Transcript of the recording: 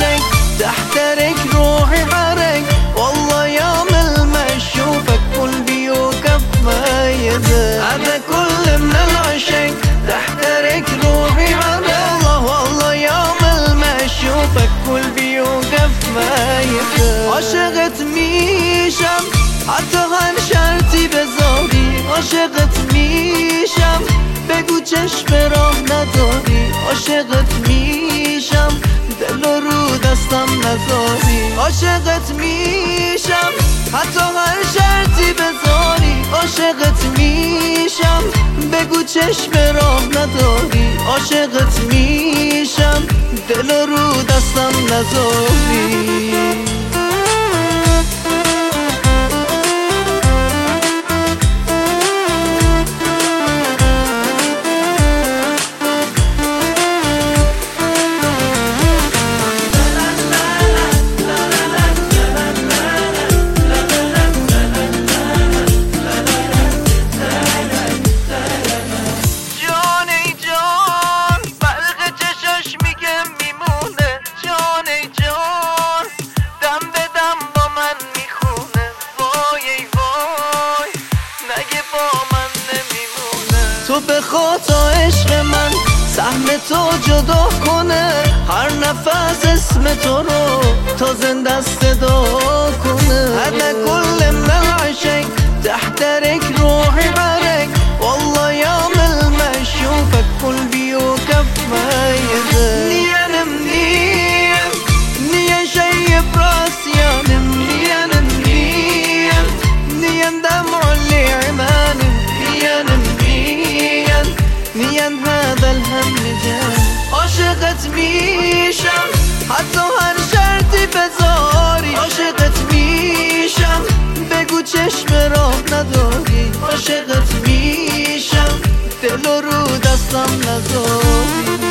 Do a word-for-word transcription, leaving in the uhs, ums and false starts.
العشق تحترق روحي حرق والله يوم ما اشوفك قلبي يوقف ما يدق هذا كل من العشق تحترق روحي حرق والله والله يوم ما اشوفك قلبي يوقف ما يدق عاشقت میشم حتی هر شرطی بذاری عاشقت میشم بگو چشم راه نداری عاشقت میشم دل رو دستم نذاری عاشقت میشم حتی هر شرطی بذاری عاشقت میشم بگو چشم راه نداری عاشقت میشم دل رو دستم نذاری تو به خاطر عشق من سهم تو جدا کنه هر نفس اسم تو رو تا زنده صدا کنه هذا كل من العشق تحترق روحي حرق والله يوم ما اشوفك قلبي يوقف ما يدق نيانم نيان نيان شيب راسي يانم نيانم نيان نيان دمع اللي عمانم نيانم نيان هذا الهم جان عاشقت میشم حتی هر شرطی بذاری عاشقت میشم بگو چشم راه نداری عاشقت میشم دل رو دستم نذاری